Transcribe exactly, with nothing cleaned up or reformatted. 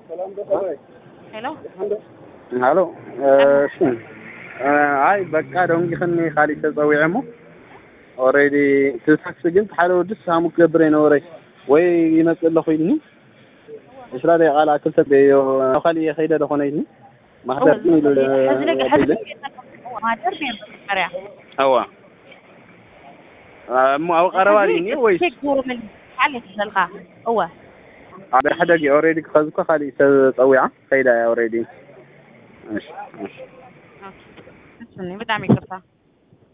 Hello. Hello. አይ በቃ ደንግ ከኔ ካሊ ተጸውዕሞ already ተሳክስግን ታለው ድስ ሳሙ ክብሬ ነው ወሬ ወይ ይመጽለኹ ይልኒ እስራ ላይ ቃል አክልተ በዮ አኻሊ የኸይደ ደኾነይኒ ማህደር ነው حزلك حزلك ማህደር ነው በመሪያ አዋ ام او قرواليني ويس تكبر من على الزلقه هو على حدقي اوريدي خذكو خالي تطويعه خيدا اوريدي ماشي ماشي اوكي بتعمل كده